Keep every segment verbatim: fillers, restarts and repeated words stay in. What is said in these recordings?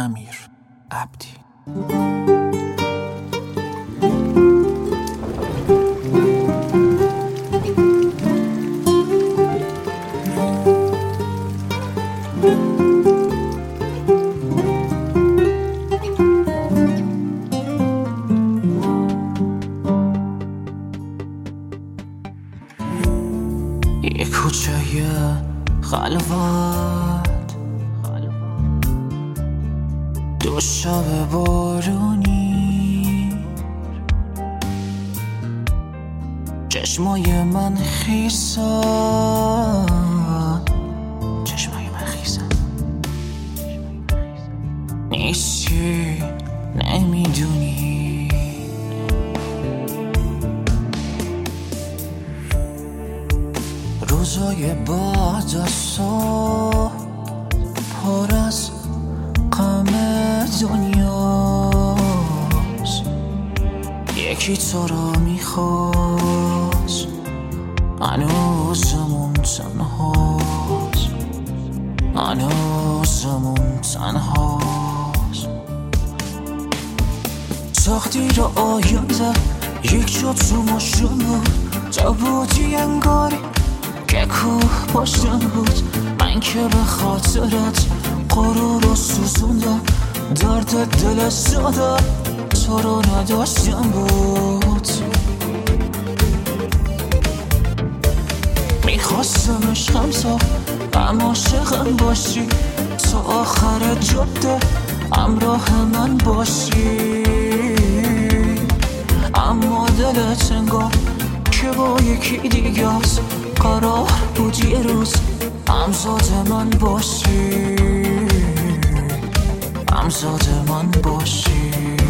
امیر عبدی. یه کوچه خلوت، دو شب بارونی، چشمای من خیسن، چشمای من خیسن، نیستی نمیدونی. روزای بعد از صبح پر از غم دنیاست، یکی تو را میخواست، هنوزمون تنهاست، هنوزمون تنهاست. تقدیر آینده یک جا تو ماشون بود، تو بودی انگاری که کوه پشتم بود. من که به خاطرت غرور رو سوزوندم، درد دل زدم تو رو نداشتم بود. میخواستم عشقم تو هم عاشقم باشی، تا آخر جاده همراه من باشی، اما دلت انگار که با یکی دیگه است. قرار بود یه روز همزاد من باشی، همزاد من باشی.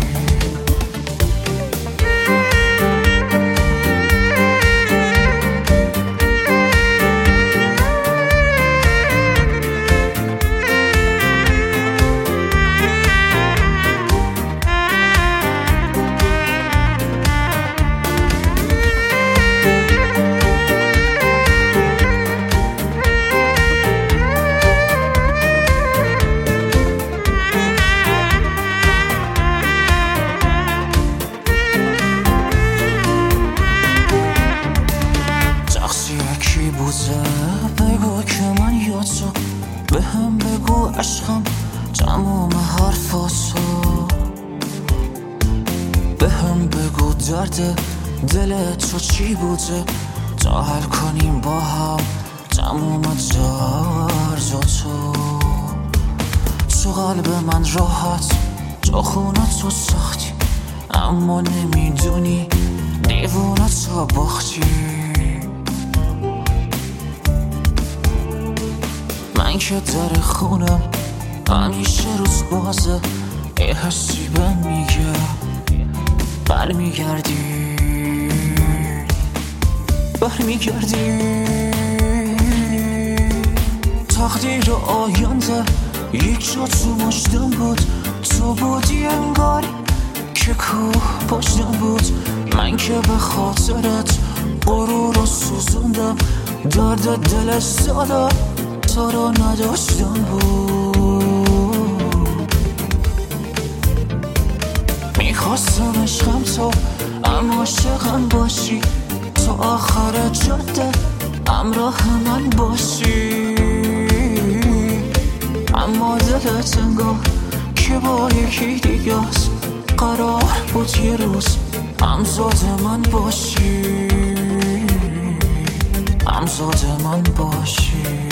بگو که من یا تو، به هم بگو عشقم تمام حرفاتو، به هم بگو درد دل تو چی بوده، تا حل کنیم با هم تمام درداتو. تو قلب من راحت، تو خونه تو ساختی، اما نمیدونی دیوونه تو باختی. من که در خونم همیشه روز بازه، یه حسی بهم میگه برمیگردی، برمیگردی. تقدیر آینده یک جا تو مشتم بود، تو بودی انگاری که کوه پشتم بود. من که به خاطرت غرور رو سوزوندم، درد دل زدم تو رو نداشتم بود. میخواستم عشقم تو هم عاشقم باشی، تا آخر جاده همراه من باشی، اما دلت انگار که با یکی دیگه است. قرار بود یه روز همزاد من باشی، همزاد من باشی.